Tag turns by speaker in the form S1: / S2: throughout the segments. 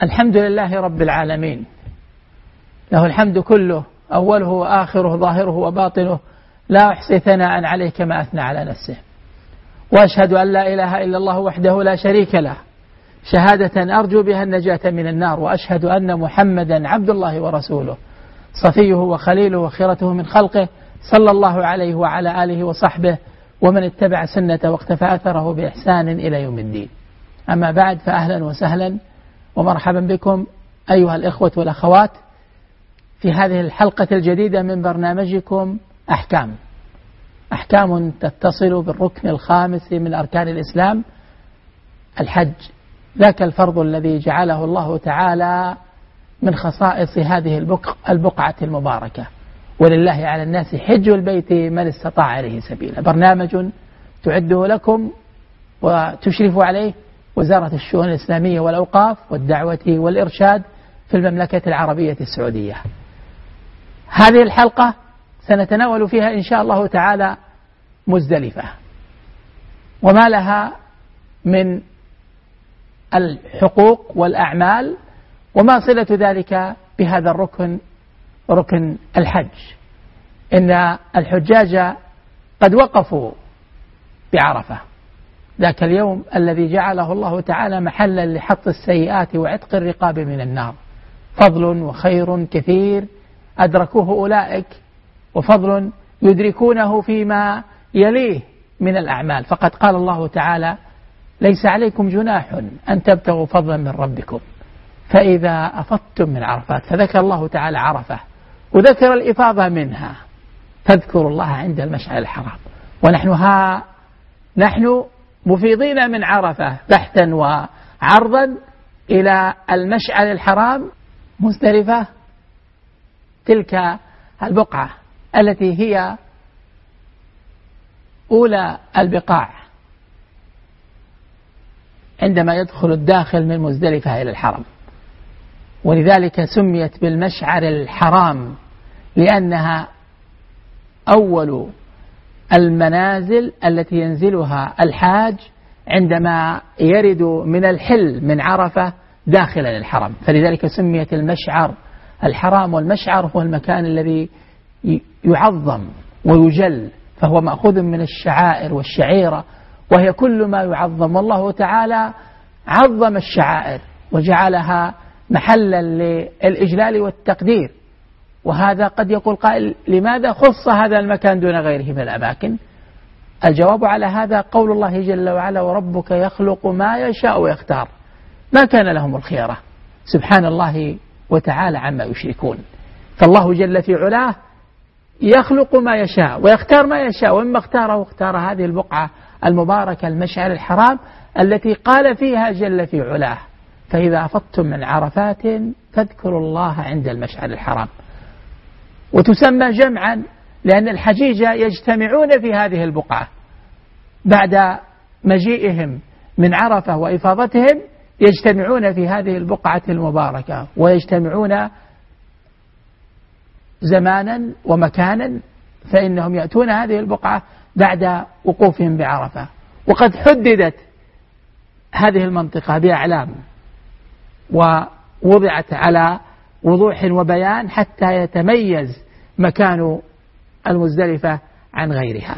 S1: الحمد لله رب العالمين، له الحمد كله أوله وآخره ظاهره وباطنه، لا أحصي ثناء عليه كما أثنى على نفسه. وأشهد أن لا إله إلا الله وحده لا شريك له شهادة أرجو بها النجاة من النار، وأشهد أن محمدا عبد الله ورسوله صفيه وخليله وخيرته من خلقه، صلى الله عليه وعلى آله وصحبه ومن اتبع سنته واقتفى أثره بإحسان إلى يوم الدين. أما بعد، فأهلا وسهلا ومرحبا بكم أيها الإخوة والأخوات في هذه الحلقة الجديدة من برنامجكم أحكام تتصل بالركن الخامس من أركان الإسلام، الحج، ذاك الفرض الذي جعله الله تعالى من خصائص هذه البقعة المباركة. ولله على الناس حج البيت من استطاع إليه سبيلا، برنامج تعده لكم وتشرف عليه وزارة الشؤون الإسلامية والأوقاف والدعوة والإرشاد في المملكة العربية السعودية. هذه الحلقة سنتناول فيها إن شاء الله تعالى مزدلفة وما لها من الحقوق والأعمال، وما صلة ذلك بهذا الركن، ركن الحج. إن الحجاج قد وقفوا بعرفة ذاك اليوم الذي جعله الله تعالى محلا لحط السيئات وعتق الرقاب من النار، فضل وخير كثير أدركوه أولئك، وفضل يدركونه فيما يليه من الأعمال. فقد قال الله تعالى: ليس عليكم جناح أن تبتغوا فضلا من ربكم فإذا أفضتم من عرفات. فذكر الله تعالى عرفة وذكر الإفاضة منها، فاذكروا الله عند المشعر الحرام. نحن مفيضين من عرفة بحثا وعرضا إلى المشعر الحرام مزدلفة، تلك البقعة التي هي أولى البقاع عندما يدخل الداخل من مزدلفة إلى الحرم، ولذلك سميت بالمشعر الحرام لأنها أول المنازل التي ينزلها الحاج عندما يرد من الحل من عرفة داخلا الحرم، فلذلك سميت المشعر الحرام. والمشعر هو المكان الذي يعظم ويجل، فهو مأخوذ من الشعائر والشعيرة، وهي كل ما يعظم. والله تعالى عظم الشعائر وجعلها محلا للإجلال والتقدير. وهذا قد يقول قائل: لماذا خص هذا المكان دون غيره من الأماكن؟ الجواب على هذا قول الله جل وعلا: وربك يخلق ما يشاء ويختار. ما كان لهم الخيرة، سبحان الله وتعالى عما يشركون. فالله جل في علاه يخلق ما يشاء ويختار ما يشاء، ومما اختار هذه البقعة المباركة المشعر الحرام التي قال فيها جل في علاه: فإذا أفضتم من عرفات فاذكروا الله عند المشعر الحرام. وتسمى جمعا لأن الحجيج يجتمعون في هذه البقعة بعد مجيئهم من عرفة وإفاضتهم، يجتمعون في هذه البقعة المباركة، ويجتمعون زمانا ومكانا، فإنهم يأتون هذه البقعة بعد وقوفهم بعرفة. وقد حددت هذه المنطقة بأعلام ووضعت على وضوح وبيان حتى يتميز مكان المزدلفة عن غيرها.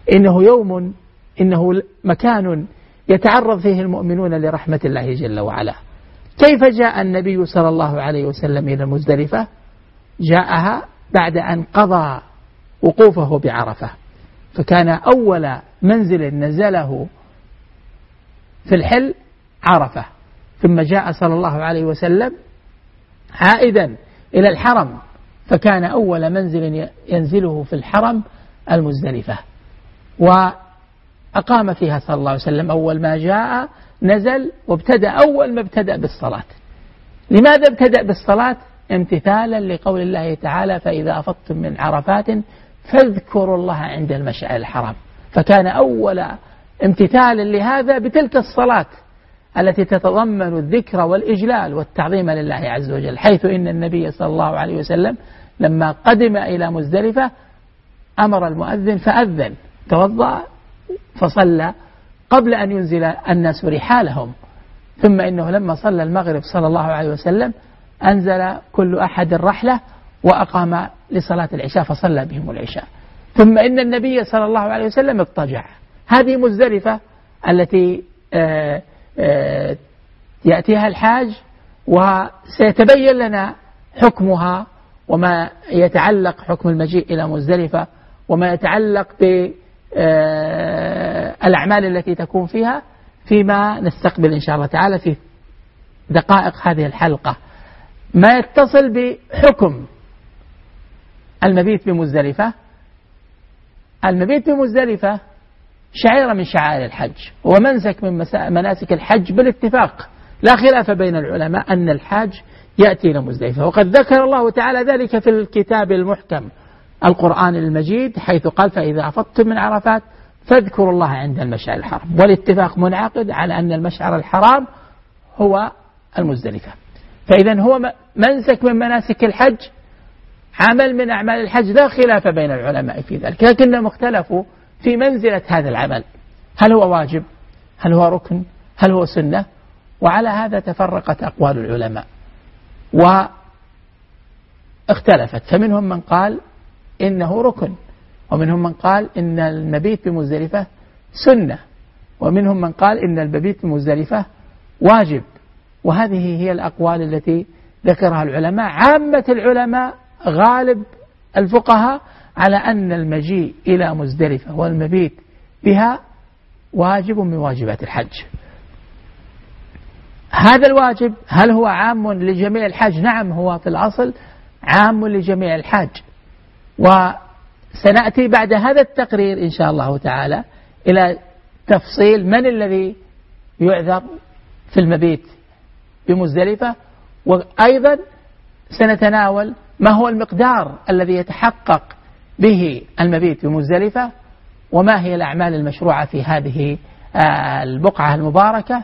S1: إنه مكان يتعرض فيه المؤمنون لرحمة الله جل وعلا. كيف جاء النبي صلى الله عليه وسلم إلى المزدلفة؟ جاءها بعد أن قضى وقوفه بعرفة، فكان أول منزل نزله في الحل عرفة، ثم جاء صلى الله عليه وسلم عائدا إلى الحرم، فكان أول منزل ينزله في الحرم المزدلفة، وأقام فيها صلى الله عليه وسلم. أول ما جاء نزل وابتدأ، أول ما ابتدأ بالصلاة. لماذا ابتدأ بالصلاة؟ امتثالا لقول الله تعالى: فإذا أفضتم من عرفات فاذكروا الله عند المشعر الحرام. فكان أول امتثالا لهذا بتلك الصلاة التي تتضمن الذكر والإجلال والتعظيم لله عز وجل، حيث إن النبي صلى الله عليه وسلم لما قدم إلى مزدلفة أمر المؤذن فأذن، توضأ فصلى قبل أن ينزل الناس رحالهم، ثم إنه لما صلى المغرب صلى الله عليه وسلم أنزل كل أحد الرحلة وأقام لصلاة العشاء فصلى بهم العشاء. ثم إن النبي صلى الله عليه وسلم اضطجع. هذه مزدلفة التي يأتيها الحاج، وسيتبين لنا حكمها وما يتعلق حكم المجيء إلى مزدلفة وما يتعلق بالأعمال التي تكون فيها فيما نستقبل إن شاء الله تعالى في دقائق هذه الحلقة. ما يتصل بحكم المبيت بمزدلفة. المبيت بمزدلفة شعيرة من شعائر الحج ومنسك من مناسك الحج بالاتفاق، لا خلاف بين العلماء أن الحاج يأتي إلى مزدلفة، وقد ذكر الله تعالى ذلك في الكتاب المحكم القرآن المجيد حيث قال فإذا أفضتم من عرفات فاذكروا الله عند المشعر الحرام، والاتفاق منعقد على أن المشعر الحرام هو المزدلفة. فإذا هو منسك من مناسك الحج، عمل من أعمال الحج، لا خلاف بين العلماء في ذلك، لكنهم اختلفوا في منزلة هذا العمل، هل هو واجب، هل هو ركن، هل هو سنة، وعلى هذا تفرقت أقوال العلماء واختلفت. فمنهم من قال إنه ركن، ومنهم من قال إن المبيت بمزدلفة سنة، ومنهم من قال إن المبيت بمزدلفة واجب. وهذه هي الأقوال التي ذكرها العلماء. عامة العلماء غالب الفقهاء على أن المجيء إلى مزدلفة والمبيت بها واجب من واجبات الحج. هذا الواجب هل هو عام لجميع الحج؟ نعم، هو في الأصل عام لجميع الحج، وسنأتي بعد هذا التقرير إن شاء الله تعالى إلى تفصيل من الذي يعذر في المبيت بمزدلفة، وأيضا سنتناول ما هو المقدار الذي يتحقق به المبيت بمزدلفة، وما هي الأعمال المشروعة في هذه البقعة المباركة.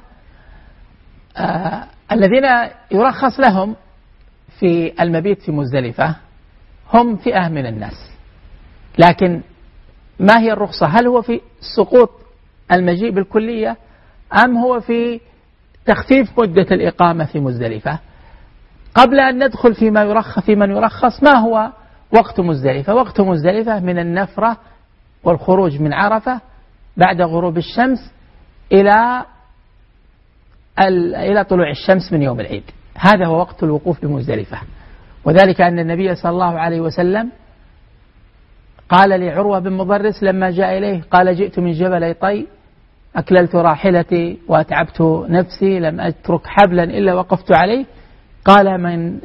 S1: الذين يرخص لهم في المبيت في مزدلفة هم فئة من الناس، لكن ما هي الرخصة؟ هل هو في سقوط المجيء بالكلية أم هو في تخفيف مدة الإقامة في مزدلفة؟ قبل أن ندخل في من يرخص، ما هو وقت مزدلفة؟ وقت مزدلفة من النفرة والخروج من عرفة بعد غروب الشمس إلى طلوع الشمس من يوم العيد، هذا هو وقت الوقوف بمزدلفة. وذلك أن النبي صلى الله عليه وسلم قال لعروة بن مضرس لما جاء إليه قال جئت من جبل طي أكللت راحلتي وأتعبت نفسي لم أترك حبلا إلا وقفت عليه، قال من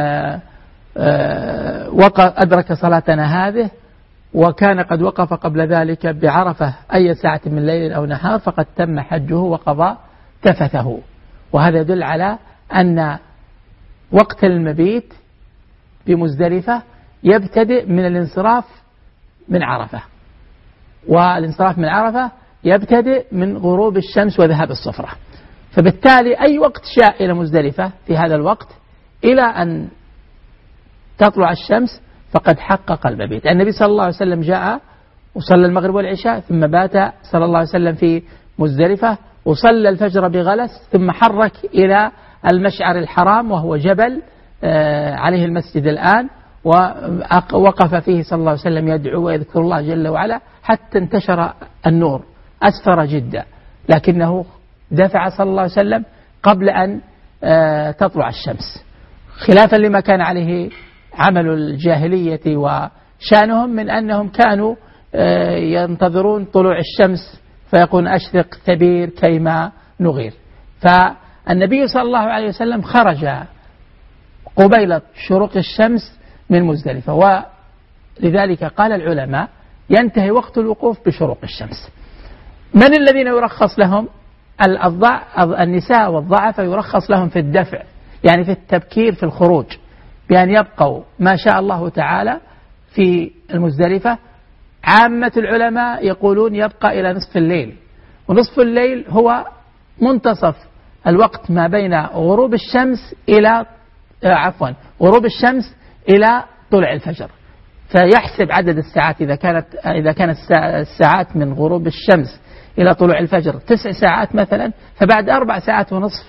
S1: أدرك صلاتنا هذه وكان قد وقف قبل ذلك بعرفة أي ساعة من ليل أو نهار فقد تم حجه وقضى تفثه. وهذا يدل على أن وقت المبيت بمزدلفة يبتدئ من الانصراف من عرفة، والانصراف من عرفة يبتدئ من غروب الشمس وذهاب الصفرة، فبالتالي أي وقت شاء إلى مزدلفة في هذا الوقت إلى أن تطلع الشمس فقد حقق المبيت. النبي صلى الله عليه وسلم جاء وصلى المغرب والعشاء ثم بات صلى الله عليه وسلم في مزدلفة وصلى الفجر بغلس ثم حرك إلى المشعر الحرام وهو جبل عليه المسجد الآن، ووقف فيه صلى الله عليه وسلم يدعو ويذكر الله جل وعلا حتى انتشر النور أسفر جدا، لكنه دفع صلى الله عليه وسلم قبل أن تطلع الشمس، خلافا لما كان عليه عمل الجاهلية وشأنهم من أنهم كانوا ينتظرون طلوع الشمس فيقول أشرق ثبير كيما نغير. فالنبي صلى الله عليه وسلم خرج قبيل شروق الشمس من مزدلفة، ولذلك قال العلماء ينتهي وقت الوقوف بشروق الشمس. من الذين يرخص لهم؟ النساء والضعفاء يرخص لهم في الدفع، يعني في التبكير في الخروج، بأن يبقوا ما شاء الله تعالى في المزدلفة. عامة العلماء يقولون يبقى إلى نصف الليل، ونصف الليل هو منتصف الوقت ما بين غروب الشمس إلى غروب الشمس إلى طلوع الفجر، فيحسب عدد الساعات إذا كانت الساعات من غروب الشمس إلى طلوع الفجر 9 ساعات مثلا، فبعد 4 ساعات ونصف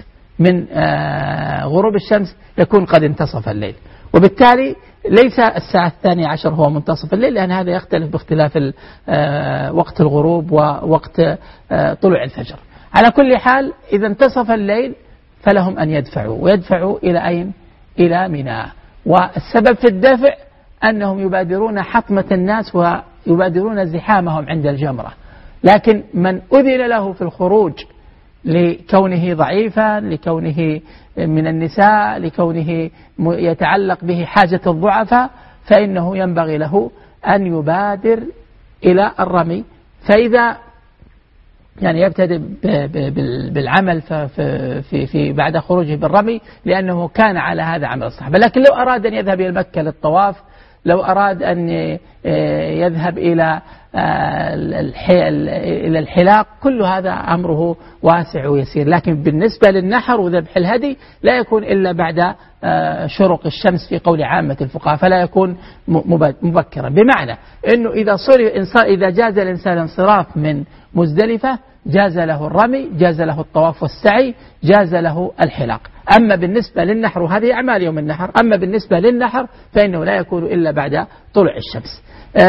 S1: من غروب الشمس يكون قد انتصف الليل. وبالتالي ليس الساعة 12 هو منتصف الليل، لأن هذا يختلف باختلاف وقت الغروب ووقت طلوع الفجر. على كل حال إذا انتصف الليل فلهم أن يدفعوا إلى أين؟ إلى منى. والسبب في الدفع أنهم يبادرون حطمة الناس ويبادرون زحامهم عند الجمرة. لكن من أذن له في الخروج لكونه ضعيفا، لكونه من النساء، لكونه يتعلق به حاجة الضعفاء، فإنه ينبغي له أن يبادر إلى الرمي. فإذا يعني يبتدئ بالعمل في بعد خروجه بالرمي، لأنه كان على هذا عمل الصحابة. لكن لو أراد أن يذهب إلى مكة للطواف، لو أراد أن يذهب إلى الحلاق، كل هذا أمره واسع ويسير. لكن بالنسبة للنحر وذبح الهدي لا يكون إلا بعد شروق الشمس في قول عامة الفقهاء، فلا يكون مبكرا. بمعنى أنه إذا جاز الإنسان الانصراف من مزدلفة جاز له الرمي، جاز له الطواف والسعي، جاز له الحلاق. أما بالنسبة للنحر، وهذه أعمال يوم النحر، أما بالنسبة للنحر فإنه لا يكون إلا بعد طلوع الشمس.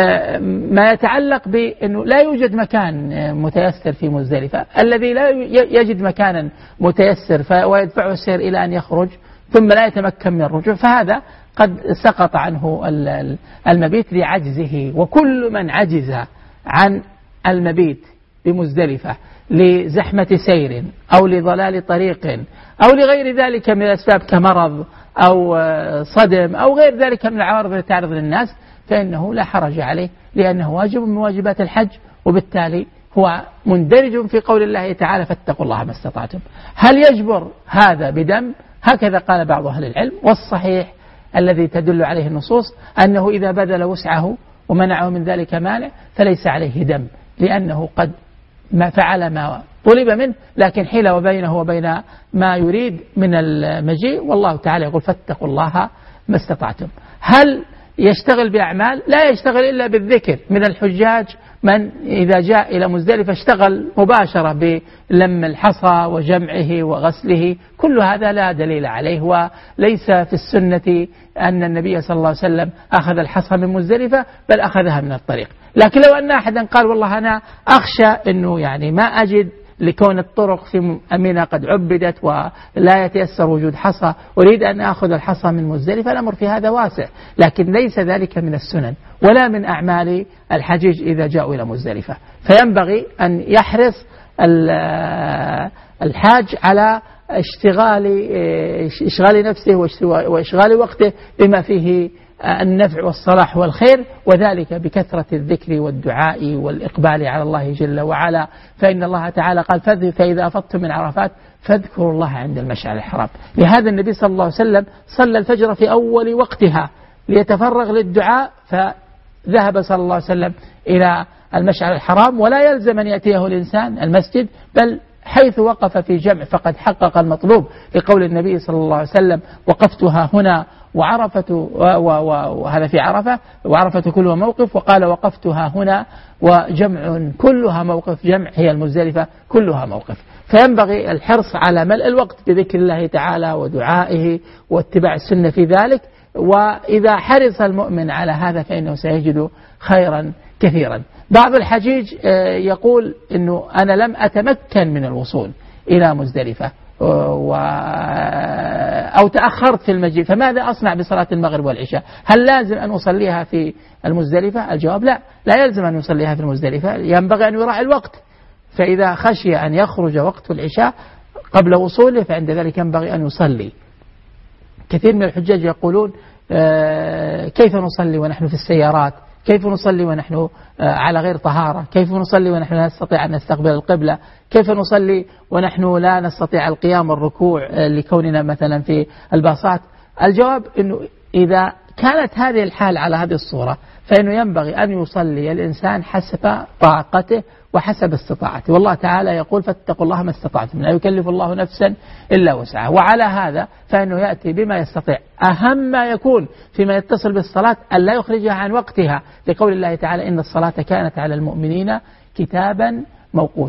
S1: ما يتعلق بأنه لا يوجد مكان متيسر في مزدلفة، الذي لا يجد مكانا متيسر ويدفعه السير إلى أن يخرج ثم لا يتمكن من الرجوع، فهذا قد سقط عنه المبيت لعجزه. وكل من عجز عن المبيت بمزدلفة لزحمة سير أو لضلال طريق أو لغير ذلك من الأسباب كمرض أو صدم أو غير ذلك من العوارض التي تعرض للناس، فإنه لا حرج عليه، لأنه واجب من واجبات الحج، وبالتالي هو مندرج في قول الله تعالى فاتقوا الله ما استطعتم. هل يجبر هذا بدم؟ هكذا قال بعض أهل العلم. والصحيح الذي تدل عليه النصوص أنه إذا بذل وسعه ومنعه من ذلك مانع فليس عليه دم، لأنه قد ما فعل ما طلب منه، لكن حيل وبينه وبين ما يريد من المجيء. والله تعالى يقول فاتقوا الله ما استطعتم. هل يشتغل بأعمال؟ لا يشتغل إلا بالذكر. من الحجاج من إذا جاء إلى مزدلفة اشتغل مباشرة بلم الحصى وجمعه وغسله، كل هذا لا دليل عليه، وليس في السنة أن النبي صلى الله عليه وسلم أخذ الحصى من مزدلفة، بل أخذها من الطريق. لكن لو أن أحدا قال والله أنا أخشى أنه يعني ما أجد لكون الطرق في منى قد عبدت ولا يتيسر وجود حصى، أريد أن أخذ الحصى من مزدلفة، الأمر في هذا واسع، لكن ليس ذلك من السنن ولا من أعمال الحجيج إذا جاءوا إلى مزدلفة. فينبغي أن يحرص الحاج على اشغال نفسه واشغال وقته بما فيه النفع والصلاح والخير، وذلك بكثرة الذكر والدعاء والإقبال على الله جل وعلا. فإن الله تعالى قال فإذا أفضتم من عرفات فاذكروا الله عند المشعر الحرام. لهذا النبي صلى الله عليه وسلم صلى الفجر في أول وقتها ليتفرغ للدعاء، فذهب صلى الله عليه وسلم إلى المشعر الحرام، ولا يلزم أن يأتيه الإنسان المسجد، بل حيث وقف في جمع فقد حقق المطلوب، لقول النبي صلى الله عليه وسلم وقفتها هنا وعرفة، وهذا في عرفة، وعرفة كلها موقف، وقال وقفتها هنا وجمع كلها موقف، جمع هي المزدلفة كلها موقف. فينبغي الحرص على ملء الوقت بذكر الله تعالى ودعائه واتباع السنة في ذلك. وإذا حرص المؤمن على هذا فإنه سيجد خيرا كثيرا. بعض الحجيج يقول إنه أنا لم أتمكن من الوصول إلى مزدلفة أو تأخرت في المجيء، فماذا أصنع بصلاة المغرب والعشاء؟ هل لازم أن أصليها في المزدلفة؟ الجواب لا يلزم أن يصليها في المزدلفة، ينبغي أن يراعي الوقت. فإذا خشي أن يخرج وقت العشاء قبل وصوله فعند ذلك ينبغي أن يصلي. كثير من الحجاج يقولون كيف نصلي ونحن في السيارات؟ كيف نصلي ونحن على غير طهارة؟ كيف نصلي ونحن لا نستطيع أن نستقبل القبلة؟ كيف نصلي ونحن لا نستطيع القيام والركوع لكوننا مثلا في الباصات؟ الجواب أنه إذا كانت هذه الحال على هذه الصورة فإنه ينبغي أن يصلي الإنسان حسب طاقته وحسب استطاعته. والله تعالى يقول فاتقوا الله ما استطعتم، لا يكلف الله نفسا إلا وسعها. وعلى هذا فإنه يأتي بما يستطيع. أهم ما يكون فيما يتصل بالصلاة أن لا يخرجها عن وقتها، لقول الله تعالى إن الصلاة كانت على المؤمنين كتابا موقوتا.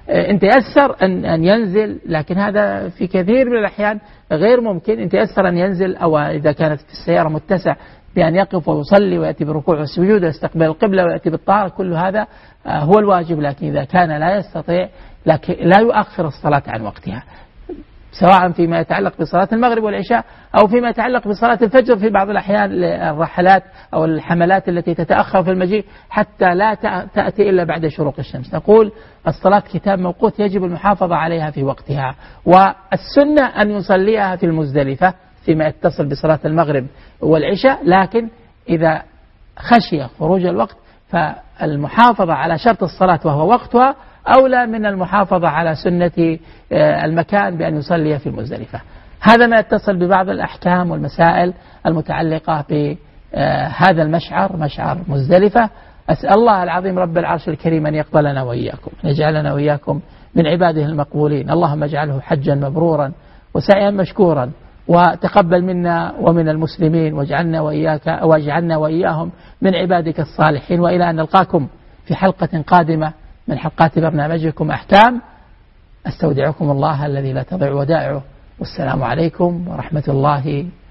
S1: إن تيسر أن ينزل، لكن هذا في كثير من الأحيان غير ممكن. إن تيسر أن ينزل، أو إذا كانت في السيارة متسع بأن يقف ويصلي ويأتي بالركوع والسجود ويستقبل القبلة ويأتي بالطهارة، كل هذا هو الواجب. لكن إذا كان لا يستطيع لا يؤخر الصلاة عن وقتها، سواء فيما يتعلق بصلاة المغرب والعشاء أو فيما يتعلق بصلاة الفجر. في بعض الأحيان الرحلات أو الحملات التي تتأخر في المجيء حتى لا تأتي إلا بعد شروق الشمس. نقول الصلاة كتاب موقوت يجب المحافظة عليها في وقتها، والسنة أن يصليها في المزدلفة فيما يتصل بصلاة المغرب والعشاء، لكن إذا خشي خروج الوقت فالمحافظة على شرط الصلاة وهو وقتها أولى من المحافظة على سنة المكان بأن يصلي في المزدلفة. هذا ما يتصل ببعض الأحكام والمسائل المتعلقة بهذا المشعر، مشعر مزدلفة. أسأل الله العظيم رب العرش الكريم أن يقبلنا وإياكم، أن يجعلنا وإياكم من عباده المقبولين. اللهم اجعله حجا مبرورا وسعيا مشكورا، وتقبل منا ومن المسلمين، واجعلنا وإياهم من عبادك الصالحين. وإلى أن نلقاكم في حلقة قادمة من حلقات برنامجكم أحكام، أستودعكم الله الذي لا تضيع ودائعه، والسلام عليكم ورحمة الله